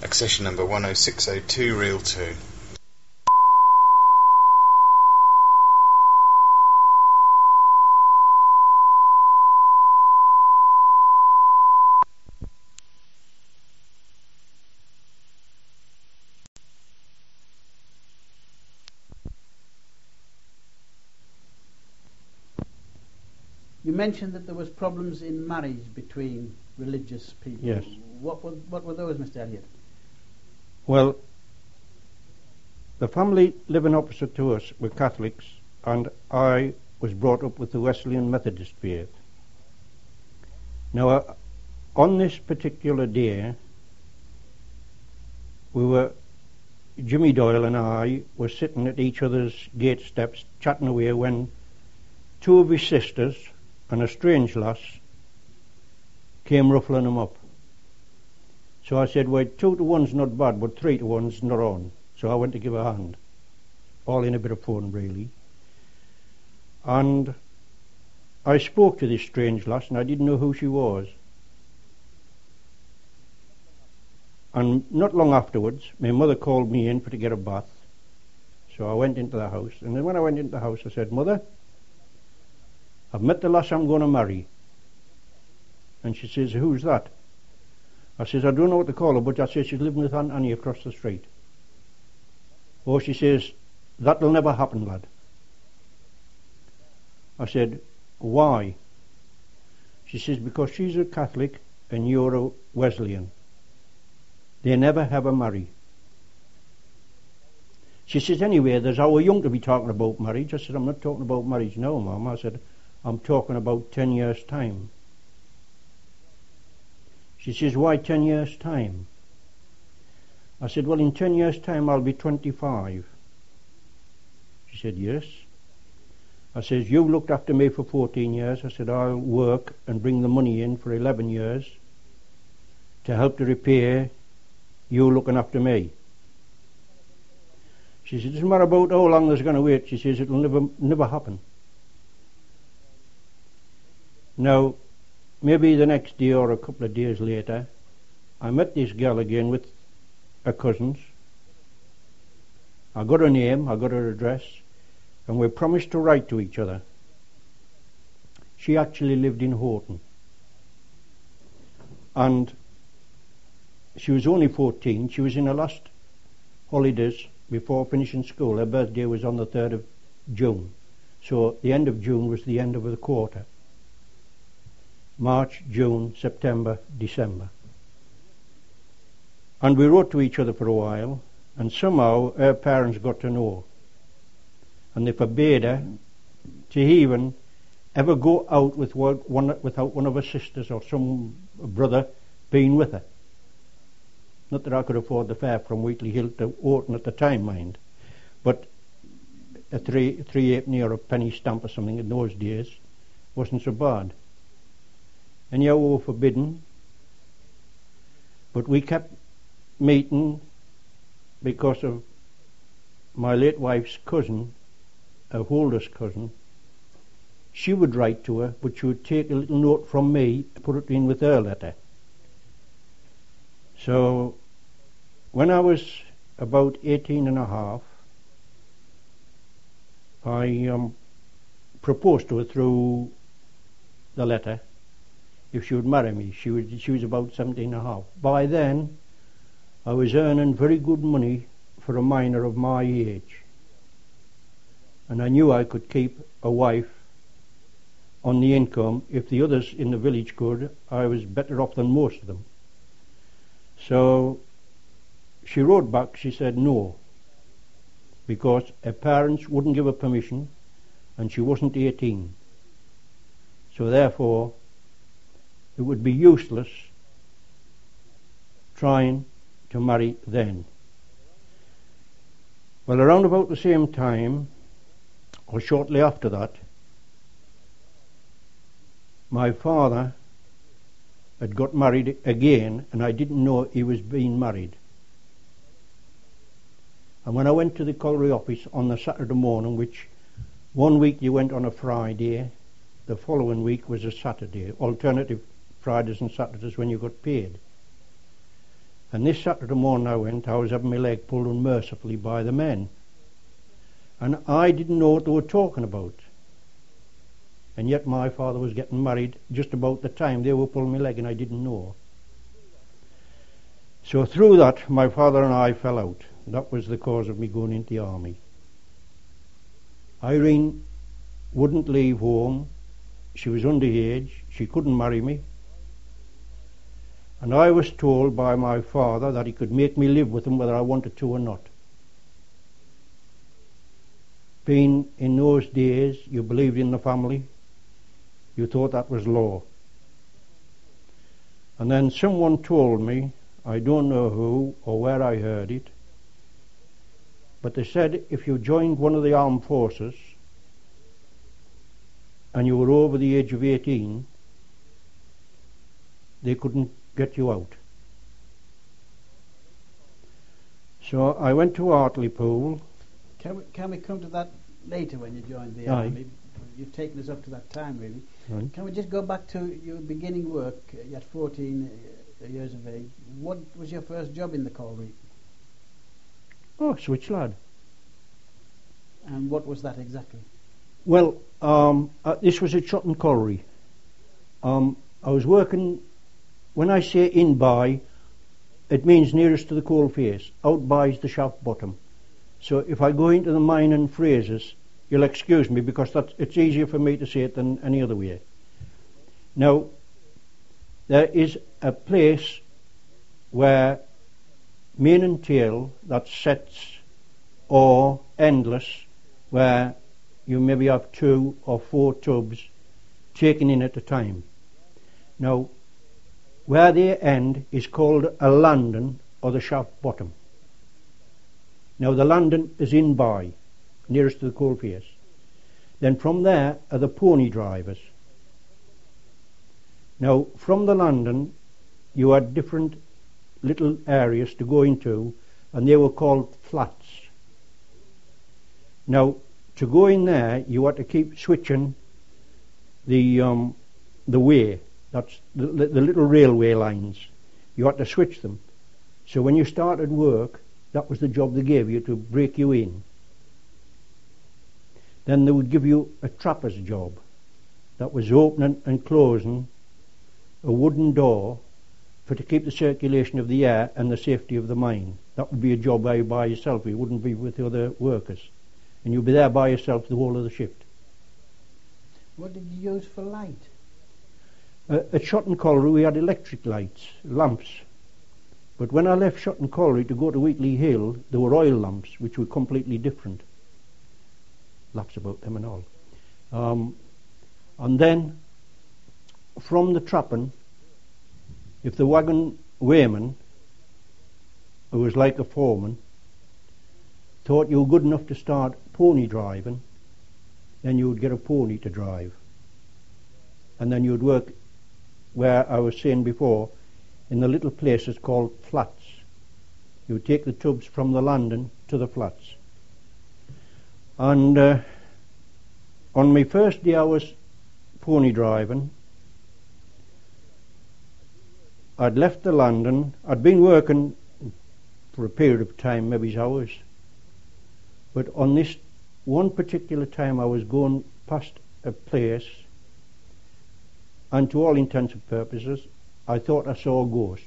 Accession number 10602, reel 2. You mentioned that there was problems in marriage between religious people. Yes. What were those, Mr. Elliott? Well, the family living opposite to us were Catholics, and I was brought up with the Wesleyan Methodist faith. Now, on this particular day, Jimmy Doyle and I were sitting at each other's gate steps chatting away when two of his sisters and a strange lass came ruffling him up. So I said, well, 2 to 1's not bad, but 3 to 1's not on. So I went to give a hand. All in a bit of fun, really. And I spoke to this strange lass, and I didn't know who she was. And not long afterwards, my mother called me in to get a bath. So I went into the house, and then when I went into the house, I said, Mother, I've met the lass I'm going to marry. And she says, who's that? I says, I don't know what to call her, but I says, she's living with Aunt Annie across the street. Oh, she says, that'll never happen, lad. I said, why? She says, because she's a Catholic and you're a Wesleyan. They never ever marry. She says, anyway, there's our young to be talking about marriage. I said, I'm not talking about marriage now, Mum. I said, I'm talking about 10 years' time. She says, why 10 years' time? I said, well, in 10 years' time I'll be 25. She said, yes. I says, you looked after me for 14 years. I said, I'll work and bring the money in for 11 years to help to repay you looking after me. She said, it doesn't matter about how long there's going to wait. She says, it'll never happen. Now, maybe the next day or a couple of days later, I met this girl again with her cousins. I got her name, I got her address, and we promised to write to each other. She actually lived in Horton. And she was only 14. She was in her last holidays before finishing school. Her birthday was on the 3rd of June. So the end of June was the end of the quarter. March, June, September, December. And we wrote to each other for a while, and somehow her parents got to know. And they forbade her to even ever go out without one of her sisters or some brother being with her. Not that I could afford the fare from Wheatley Hill to Horton at the time, mind. But a 3/8 or a penny stamp or something in those days wasn't so bad. And yeah, we were forbidden. But we kept meeting because of my late wife's cousin, her oldest cousin. She would write to her, but she would take a little note from me, put it in with her letter. So when I was about 18 and a half, I proposed to her through the letter if she would marry me. She was about 17 and a half. By then I was earning very good money for a minor of my age, and I knew I could keep a wife on the income. If the others in the village could, I was better off than most of them. So she wrote back, she said no, because her parents wouldn't give her permission and she wasn't 18. So therefore it would be useless trying to marry then. Well, around about the same time, or shortly after that, my father had got married again, and I didn't know he was being married. And when I went to the colliery office on the Saturday morning, which one week you went on a Friday, the following week was a Saturday, alternative Fridays and Saturdays when you got paid. And this Saturday morning I was having my leg pulled unmercifully by the men. And I didn't know what they were talking about. And yet my father was getting married just about the time they were pulling my leg, and I didn't know. So through that, my father and I fell out. That was the cause of me going into the army. Irene wouldn't leave home. She was underage. She couldn't marry me. And I was told by my father that he could make me live with him whether I wanted to or not. Being in those days, you believed in the family. You thought that was law. And then someone told me, I don't know who or where I heard it, but they said if you joined one of the armed forces and you were over the age of 18, they couldn't get you out. So I went to Hartlepool. Can we come to that later when you joined the Aye. army? You've taken us up to that time, really. Right. Can we just go back to your beginning work at 14 years of age? What was your first job in the colliery? Oh, switch lad. And what was that exactly? Well, this was at Shotton Colliery. I was working, when I say in by, it means nearest to the coal face. Out by is the shaft bottom. So if I go into the mine and phrases, you'll excuse me because it's easier for me to say it than any other way. Now, there is a place where mane and tail, that sets, or endless, where you maybe have 2 or 4 tubs taken in at a time. Now, where they end is called a landing or the shaft bottom. Now, the landing is in by, nearest to the coal face. Then from there are the pony drivers. Now, from the landing, you had different little areas to go into, and they were called flats. Now, to go in there, you had to keep switching the way. That's the little railway lines. You had to switch them. So when you started work, that was the job they gave you, to break you in. Then they would give you a trapper's job. That was opening and closing a wooden door to keep the circulation of the air and the safety of the mine. That would be a job by yourself. You wouldn't be with the other workers. And you'd be there by yourself the whole of the shift. What did you use for light? At Shotton Colliery we had electric lights, lamps. But when I left Shotton Colliery to go to Wheatley Hill, there were oil lamps, which were completely different. Laughs about them and all. And then, from the trapping, if the wagon weighman, who was like a foreman, thought you were good enough to start pony driving, then you would get a pony to drive. And then you would work, where I was saying before, in the little places called flats. You would take the tubs from the landing to the flats. And on my first day I was pony driving, I'd left the landing. I'd been working for a period of time, maybe hours. But on this one particular time I was going past a place, and to all intents and purposes I thought I saw a ghost.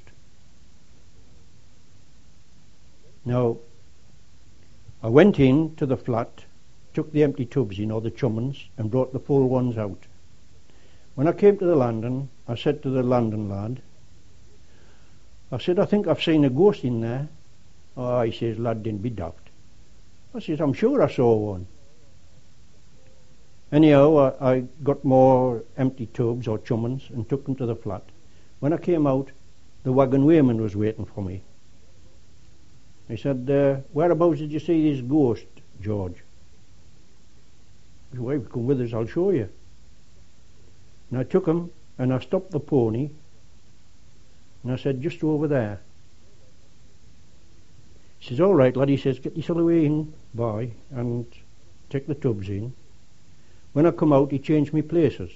Now, I went in to the flat, took the empty tubs in, or the chummins, and brought the full ones out. When I came to the landing, I said to the landing lad, I said, I think I've seen a ghost in there. Oh, he says, lad, didn't be daft. I says, I'm sure I saw one. Anyhow, I got more empty tubs or chummins and took them to the flat. When I came out, the wagon weighman was waiting for me. He said, whereabouts did you see this ghost, George? I said, well, come with us, I'll show you. And I took him and I stopped the pony and I said, just over there. He says, all right, lad. He says, get yourself away in by and take the tubs in. When I come out, he changed me places.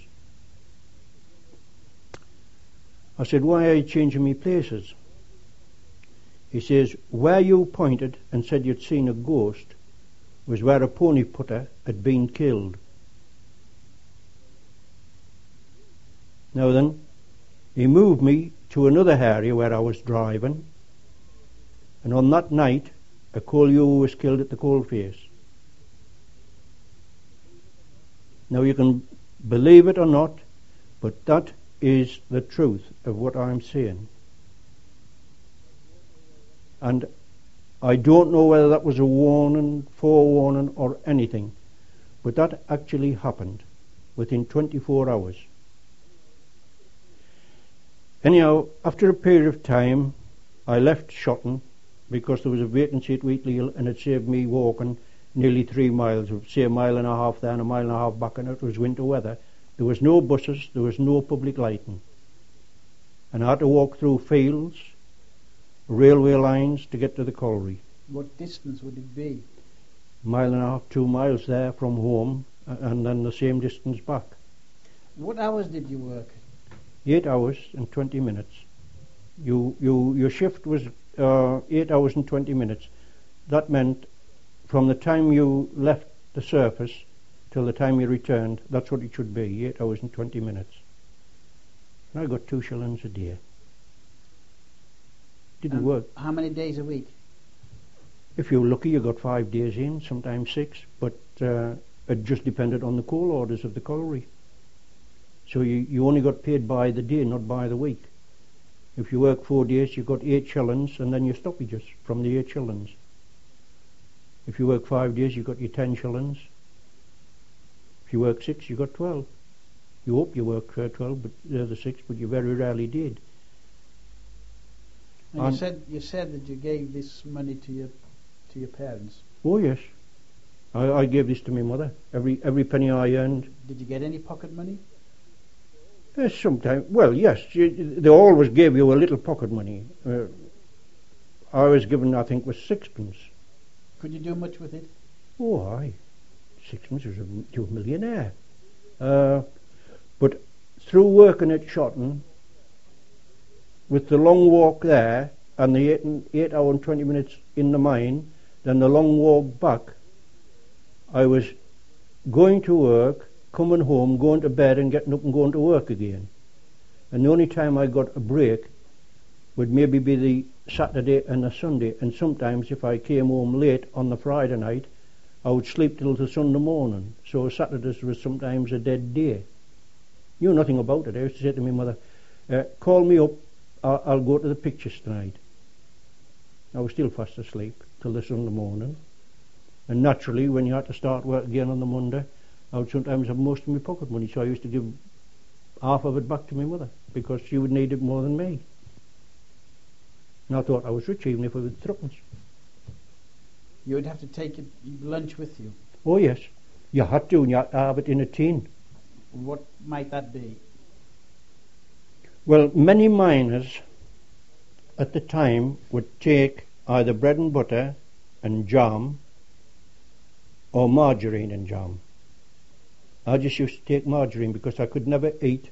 I said, why are you changing me places? He says, where you pointed and said you'd seen a ghost was where a pony putter had been killed. Now then, he moved me to another area where I was driving, and on that night a coal ewe was killed at the coalface. Now you can believe it or not, but that is the truth of what I'm saying. And I don't know whether that was a warning, forewarning or anything, but that actually happened within 24 hours. Anyhow, after a period of time, I left Shotton because there was a vacancy at Wheatley Hill, and it saved me walking nearly 3 miles, say a mile and a half there and a mile and a half back, and it was winter weather. There was no buses, there was no public lighting. And I had to walk through fields, railway lines to get to the colliery. What distance would it be? Mile and a half, 2 miles there from home, and then the same distance back. What hours did you work? 8 hours and 20 minutes. Your shift was 8 hours and 20 minutes. That meant from the time you left the surface till the time you returned, that's what it should be, 8 hours and 20 minutes. And I got 2 shillings a day. Didn't work. How many days a week? If you're lucky, you got 5 days in, sometimes 6, but it just depended on the coal orders of the colliery. So you only got paid by the day, not by the week. If you work 4 days, you got 8 shillings, and then your stoppages from the 8 shillings. If you work 5 days, you got your 10 shillings. If you work 6, you got 12. You hope you work 12, but the 6, but you very rarely did. And you said that you gave this money to your parents. Oh yes, I gave this to my mother. Every penny I earned. Did you get any pocket money? Sometimes, well, yes, they always gave you a little pocket money. I was given, I think, was 6pence. Could you do much with it? Oh, aye. 6pence was you a millionaire. But through working at Shotton, with the long walk there and the 8 hour and 20 minutes in the mine, then the long walk back, I was going to work, coming home, going to bed and getting up and going to work again. And the only time I got a break would maybe be the Saturday and the Sunday, and sometimes if I came home late on the Friday night, I would sleep till the Sunday morning. So Saturdays was sometimes a dead day. Knew nothing about it. I used to say to my mother, call me up, I'll go to the pictures tonight. I was still fast asleep till the Sunday morning. And naturally, when you had to start work again on the Monday, I would sometimes have most of my pocket money, so I used to give half of it back to my mother, because she would need it more than me. And I thought I was rich even if I was 3pence. You would have to take your lunch with you. Oh yes, you had to, and you had to have it in a tin. What might that be? Well, many miners at the time would take either bread and butter and jam or margarine and jam. I just used to take margarine because I could never eat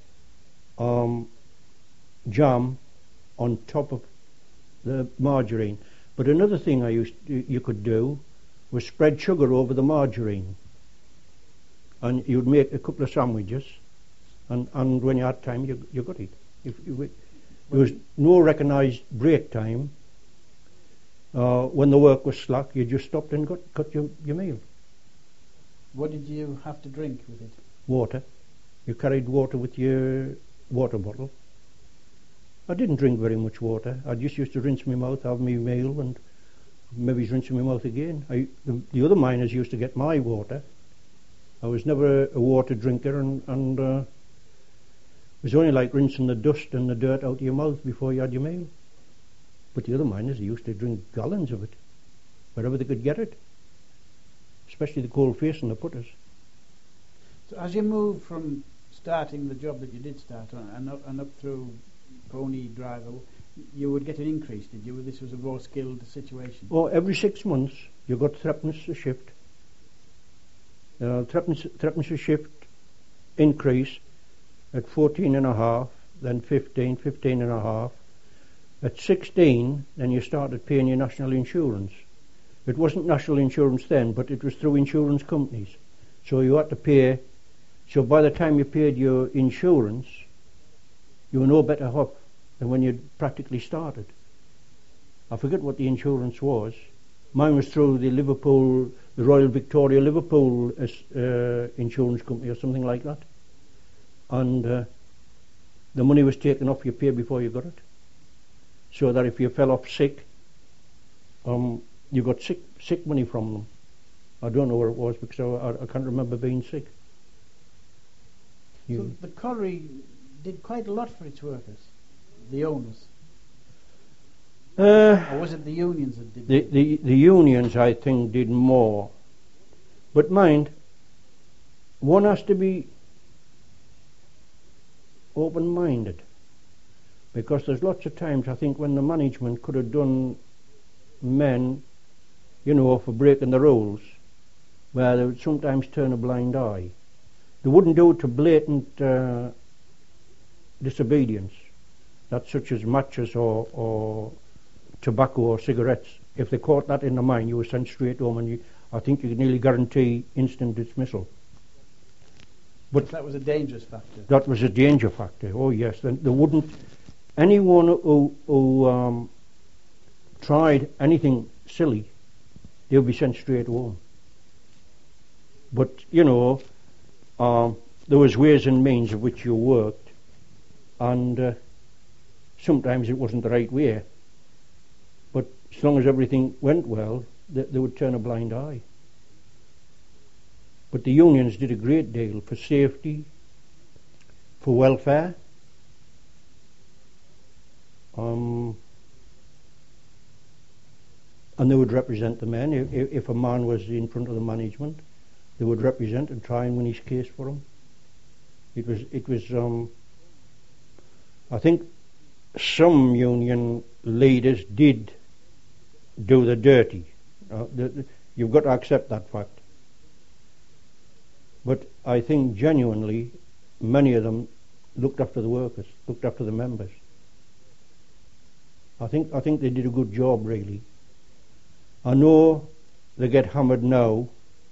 jam on top of the margarine. But another thing you could do was spread sugar over the margarine, and you'd make a couple of sandwiches, and when you had time, you got it. There was no recognised break time. When the work was slack, you just stopped and got your meal. What did you have to drink with it? Water. You carried water with your water bottle. I didn't drink very much water. I just used to rinse my mouth, have my meal, and maybe rinse my mouth again. The other miners used to get my water. I was never a water drinker, and it was only like rinsing the dust and the dirt out of your mouth before you had your meal. But the other miners used to drink gallons of it, wherever they could get it, especially the coal face and the putters. So as you moved from starting the job that you did start on and up through pony driver, you would get an increase, did you? This was a raw skilled situation. Oh, every 6 months you got 3pence a shift. 3pence a shift increase at 14 and a half, then 15 and a half, At 16, then you started paying your national insurance. It wasn't national insurance then, but it was through insurance companies. So you had to pay. So by the time you paid your insurance, you were no better off than when you practically started. I forget what the insurance was. Mine was through the Royal Victoria Liverpool insurance company or something like that. And the money was taken off your pay before you got it. So that if you fell off sick, you got sick money from them. I don't know where it was because I can't remember being sick. So the colliery did quite a lot for its workers, the owners. Or was it the unions that did? The unions, I think, did more. But mind, one has to be open-minded, because there's lots of times, I think, when the management could have done men, for breaking the rules, where they would sometimes turn a blind eye. They wouldn't do it to blatant disobedience, that's such as matches or tobacco or cigarettes. If they caught that in the mine, you were sent straight home, and I think you could nearly guarantee instant dismissal. But that was a dangerous factor. That was a danger factor. Oh yes, they wouldn't. Anyone who tried anything silly, they would be sent straight home. But there was ways and means of which you worked, and sometimes it wasn't the right way. But as long as everything went well, they would turn a blind eye. But the unions did a great deal for safety, for welfare. And they would represent the men. If a man was in front of the management, they would represent and try and win his case for him. It was. I think some union leaders did do the dirty. You've got to accept that fact. But I think genuinely many of them looked after the workers, looked after the members. I think they did a good job, really. I know they get hammered now,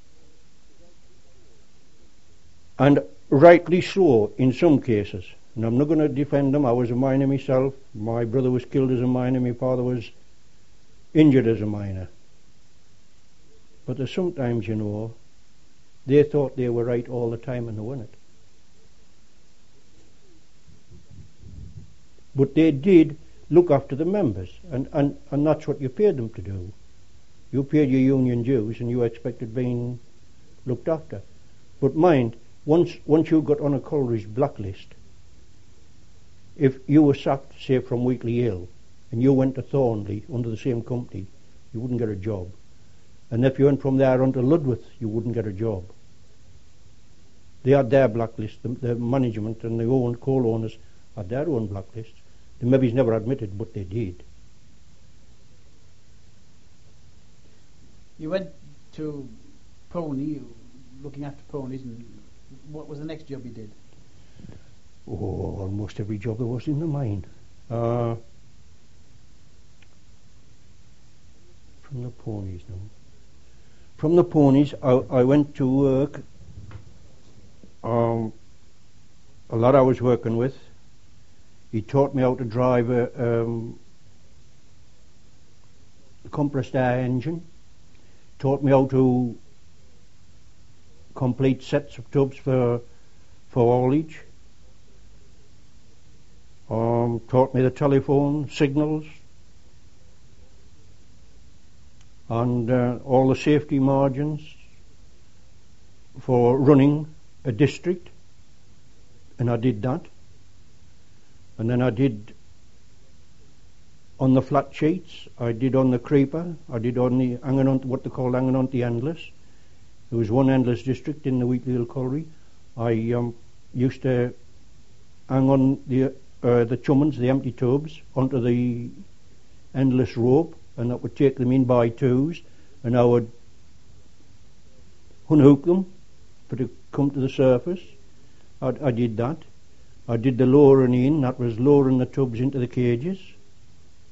and rightly so in some cases. And I'm not going to defend them. I was a miner myself. My brother was killed as a miner. My father was injured as a miner. But there's sometimes, they thought they were right all the time and they weren't. But they did look after the members, and that's what you paid them to do. You paid your union dues and you expected being looked after. But mind, once you got on a colliery's blacklist, if you were sacked, say, from Weekly Hill, and you went to Thornley under the same company, you wouldn't get a job. And if you went from there on to Ludworth, you wouldn't get a job. They had their blacklist, the management and the coal owners had their own blacklist. The maybe never admitted, but they did. You went to Pony, looking after ponies, and what was the next job you did? Oh, almost every job there was in the mine. From the ponies, no. From the ponies, I went to work. A lad I was working with, he taught me how to drive a compressed air engine, taught me how to complete sets of tubs for haulage, taught me the telephone signals and all the safety margins for running a district, and I did that. And then I did on the flat sheets, I did on the creeper, I did on the what they call hanging on the endless. There was one endless district in the Weekly Hill Colliery. I used to hang on the chummins, the empty tubs, onto the endless rope, and that would take them in by twos, and I would unhook them for to come to the surface. I did that. I did the lowering in, that was lowering the tubs into the cages.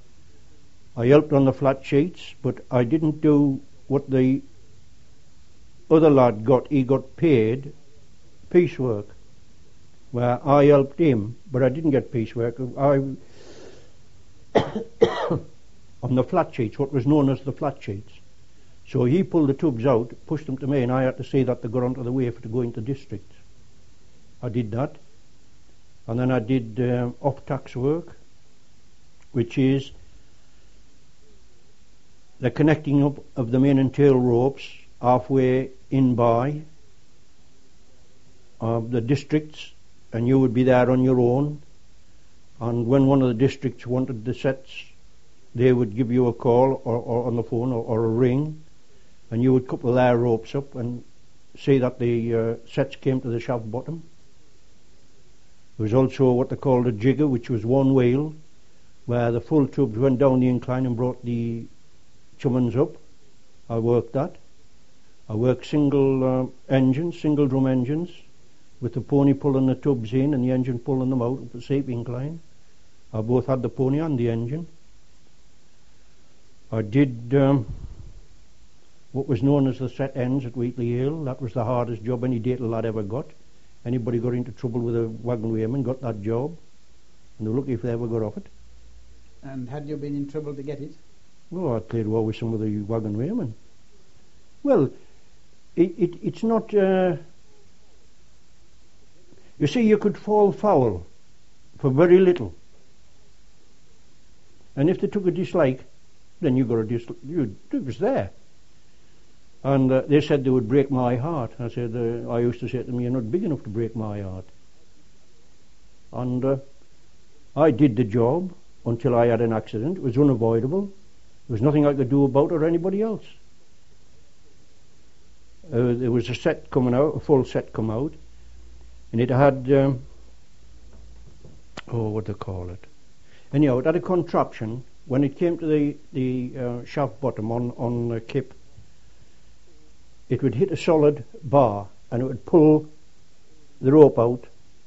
I helped on the flat sheets, but I didn't do what the other lad got. He got paid piecework, where I helped him, but I didn't get piecework. On the flat sheets, what was known as the flat sheets. So he pulled the tubs out, pushed them to me, and I had to see that they got onto the wafer to go into district. I did that. And then I did off-tax work, which is the connecting up of the main and tail ropes halfway in by the districts, and you would be there on your own. And when one of the districts wanted the sets, they would give you a call or on the phone or a ring, and you would couple their ropes up and see that the sets came to the shaft bottom. There was also what they called a jigger, which was one wheel, where the full tubes went down the incline and brought the chummins up. I worked that. I worked single engines, single drum engines, with the pony pulling the tubs in and the engine pulling them out up the steep incline. I both had the pony and the engine. I did what was known as the set ends at Wheatley Hill. That was the hardest job any Datel lad ever got. Anybody got into trouble with a wagon wheelman got that job, and they were lucky if they ever got off it. And had you been in trouble to get it? Oh, I played well with some of the wagon wheelmen. Well, it's not... you see, you could fall foul for very little. And if they took a dislike, then you got a dislike. It was there. And they said they would break my heart. I said, I used to say to them, you're not big enough to break my heart. And I did the job until I had an accident. It was unavoidable. There was nothing I could do about it or anybody else. There was a set coming out, a full set come out, and it had, what do they call it? Anyhow, it had a contraption. When it came to the shaft bottom on the kip, it would hit a solid bar and it would pull the rope out,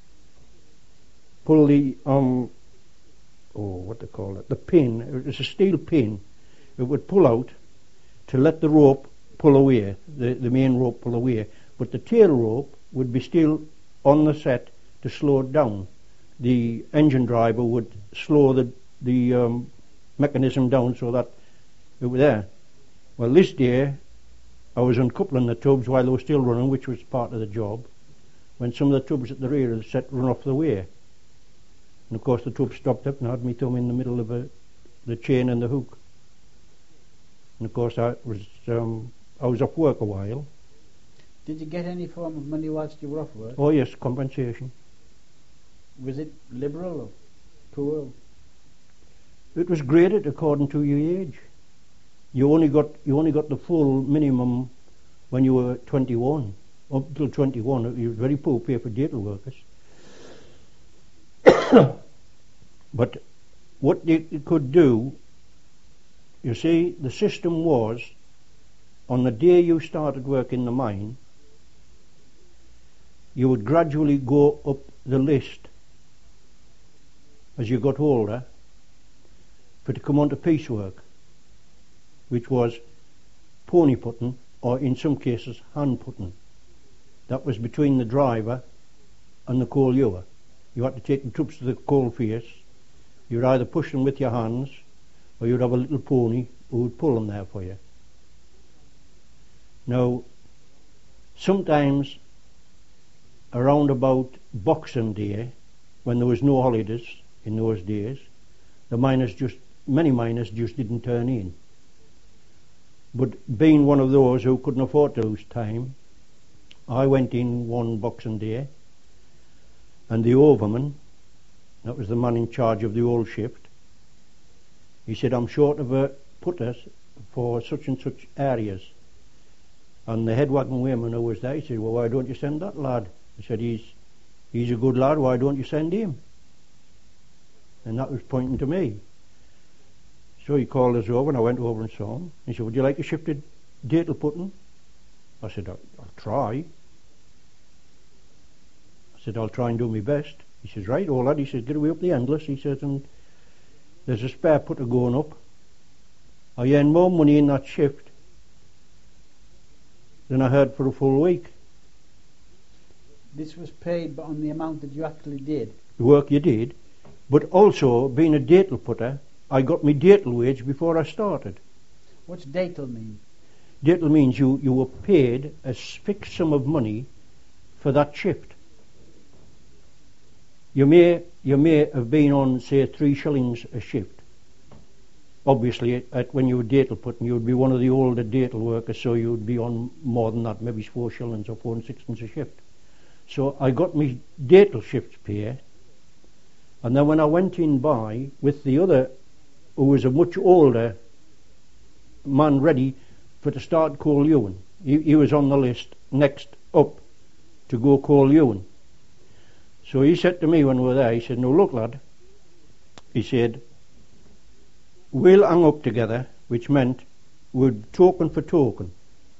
pull the what they call it, the pin. It was a steel pin. It would pull out to let the rope pull away, the main rope pull away, but the tail rope would be still on the set to slow it down. The engine driver would slow the mechanism down so that it was there. Well, this day I was uncoupling the tubs while they were still running, which was part of the job, when some of the tubs at the rear of the set run off the way. And of course the tube stopped up and I had my thumb in the middle of the chain and the hook. And of course I was off work a while. Did you get any form of money whilst you were off work? Oh yes, compensation. Was it liberal or poor? It was graded according to your age. You only got the full minimum when you were 21. Up until 21, it was very poor pay for Datel workers. But what you could do, you see, the system was, on the day you started work in the mine, you would gradually go up the list as you got older for to come on to piecework, which was pony putting, or in some cases hand putting. That was between the driver and the coal ewer. You had to take the tubs to the coal face. You'd either push them with your hands, or you'd have a little pony who would pull them there for you. Now, sometimes around about Boxing Day, when there was no holidays in those days, many miners just didn't turn in. But being one of those who couldn't afford to lose time, I went in one Boxing Day, and the overman, that was the man in charge of the old shift, he said, I'm short of a putter for such and such areas. And the head wagon wayman who was there, he said, well, why don't you send that lad? He said, he's a good lad, why don't you send him? And that was pointing to me. So he called us over, and I went over and saw him. He said, would you like a shifted Datel putting? I said, I'll try. I said, I'll try and do my best. He says, right, old lad. He says, get away up the endless. He says, and there's a spare putter going up. I earned more money in that shift than I had for a full week. This was paid on the amount that you actually did. The work you did. But also, being a datel putter, I got my datel wage before I started. What's datel mean? Datel means you were paid a fixed sum of money for that shift. You may have been on, say, 3 shillings a shift. Obviously, when you were datel putting, you would be one of the older datel workers, so you would be on more than that, maybe 4 shillings or 4 and sixpence a shift. So I got my datel shifts pay, and then when I went in by with the other, who was a much older man ready for to start Coal Ewan, he was on the list next up to go Coal Ewan. So he said to me when we were there, he said, "No, look, lad," he said, "we'll hang up together," which meant we'd token for token.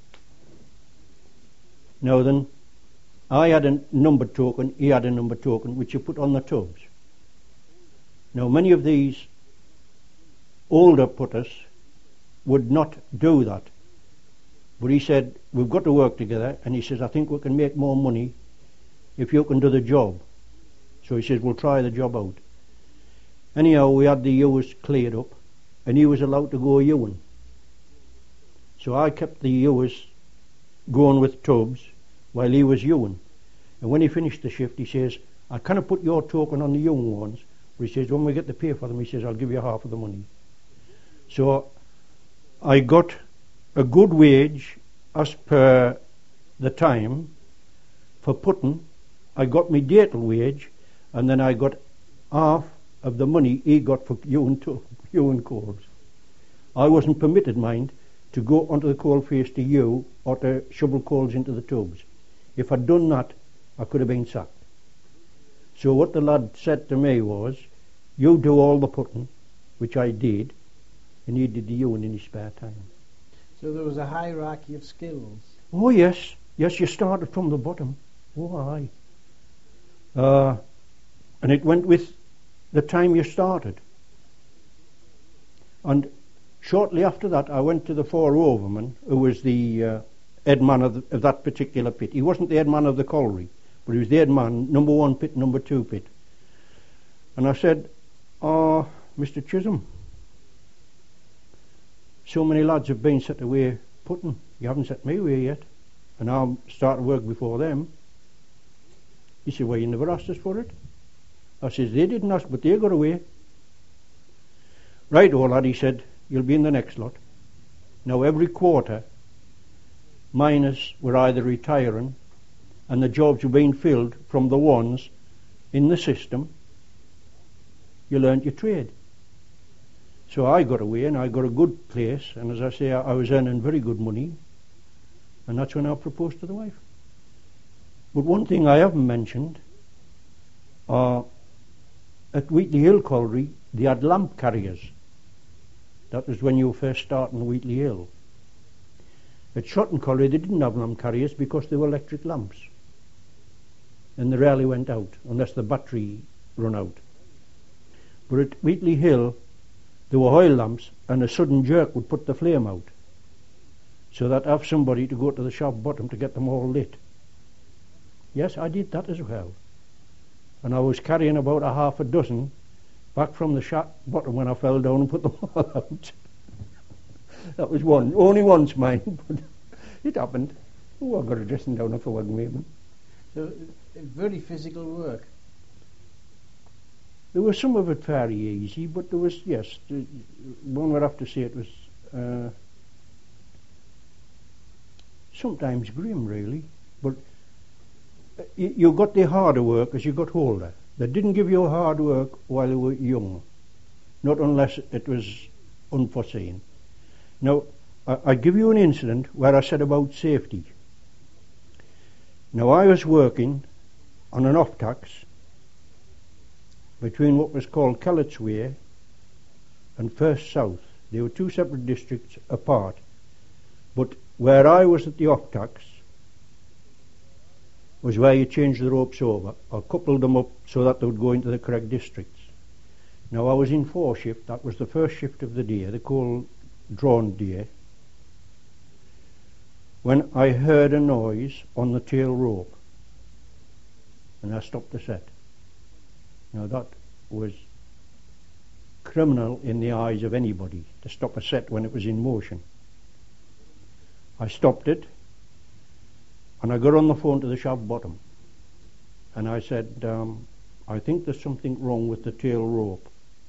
Now then, I had a numbered token, he had a numbered token, which you put on the tubs. Now, many of these older putters would not do that. But he said, "We've got to work together," and he says, "I think we can make more money if you can do the job." So he says, "We'll try the job out." Anyhow, we had the ewers cleared up, and he was allowed to go ewing. So I kept the ewers going with tubs while he was ewing. And when he finished the shift, he says, "I kind of put your token on the ewing ones." But he says, "When we get to pay for them," he says, "I'll give you half of the money." So I got a good wage as per the time for putting. I got my datel wage, and then I got half of the money he got for ewing coals. I wasn't permitted, mind, to go onto the coal face to ewe or to shovel coals into the tubs. If I'd done that, I could have been sacked. So what the lad said to me was, "You do all the putting," which I did, and he did the ewing in his spare time. So there was a hierarchy of skills. Oh yes, you started from the bottom. Oh aye. And it went with the time you started. And shortly after that, I went to the 4 overman, who was the head man of that particular pit. He wasn't the head man of the colliery, but he was the head man, number 1 pit, number 2 pit. And I said, "Mr. Chisholm, so many lads have been set away putting. You haven't set me away yet, and I'm starting work before them." He said, "Well, you never asked us for it." I says, "They didn't ask, but they got away." "Right, old lad," he said, "you'll be in the next lot." Now every quarter, miners were either retiring, and the jobs were being filled from the ones in the system. You learnt your trade. So I got away, and I got a good place, and as I say, I was earning very good money, and that's when I proposed to the wife. But one thing I haven't mentioned, at Wheatley Hill Colliery, they had lamp carriers. That was when you were first starting Wheatley Hill. At Shotton Colliery, they didn't have lamp carriers because they were electric lamps, and they rarely went out unless the battery run out. But at Wheatley Hill, there were oil lamps, and a sudden jerk would put the flame out, so that I'd have somebody to go to the shop bottom to get them all lit. Yes, I did that as well. And I was carrying about a half a dozen back from the shop bottom when I fell down and put them all out. That was one, only once, mind, but it happened. Oh, I got a dressing down off a wagon maybe. So very physical work. There was some of it fairly easy, but there was, yes, one would have to say it was sometimes grim, really. But you got the harder work as you got older. They didn't give you hard work while you were young, not unless it was unforeseen. Now, I give you an incident where I said about safety. Now, I was working on an off-tax between what was called Kellett's Way and First South. They were 2 separate districts apart. But where I was at the off-tax was where you changed the ropes over or coupled them up so that they would go into the correct districts. Now I was in 4 shift. That was the first shift of the day, the coal drawn deer, when I heard a noise on the tail rope, and I stopped the set. Now that was criminal in the eyes of anybody, to stop a set when it was in motion. I stopped it, and I got on the phone to the shaft bottom, and I said, I think there's something wrong with the tail rope.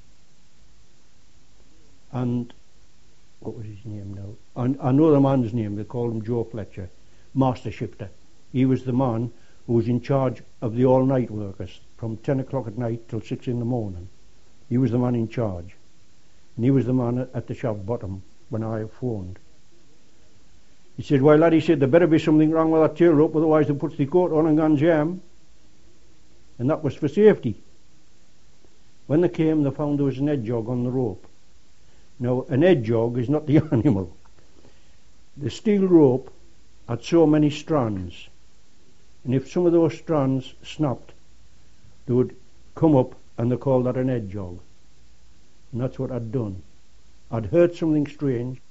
And what was his name now? I know the man's name. They called him Joe Fletcher, master shifter. He was the man who was in charge of the all-night workers from 10 o'clock at night till 6 in the morning. He was the man in charge, and he was the man at the shaft bottom when I phoned. He said, "Well, lad," he said, "there better be something wrong with that tail rope, otherwise they puts the coat on and gone jam." And that was for safety. When they came, they found there was an edge jog on the rope. Now, an edge jog is not the animal. The steel rope had so many strands, and if some of those strands snapped, they would come up, and they called that an edge jog. And that's what I'd done. I'd heard something strange,